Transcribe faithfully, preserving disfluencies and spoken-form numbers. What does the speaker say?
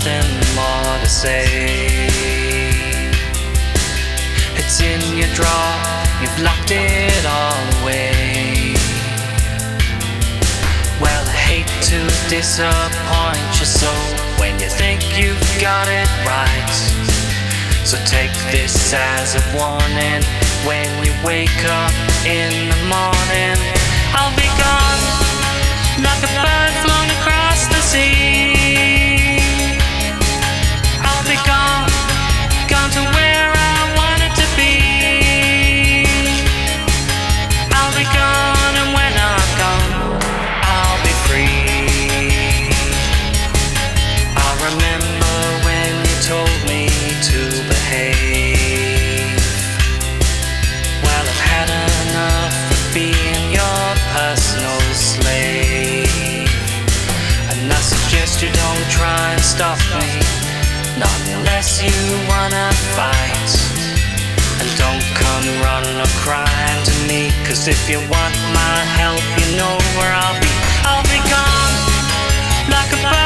nothing more to say. It's in your drawer, you've locked it all away. Well, I hate to disappoint you so when you think you've got it right. So take this as a warning, when you wake up in the morning, I'll be gone, like a bird flown across the sea. I'll be gone, gone to where I wanted to be. I'll be gone, and when I'm gone, I'll be free. I remember when you told me to behave. Well, I've had enough of being your personal slave, and I suggest you don't try and stop me, not unless you wanna fight. And don't come running or crying to me, 'cause if you want my help, you know where I'll be. I'll be gone, like a bird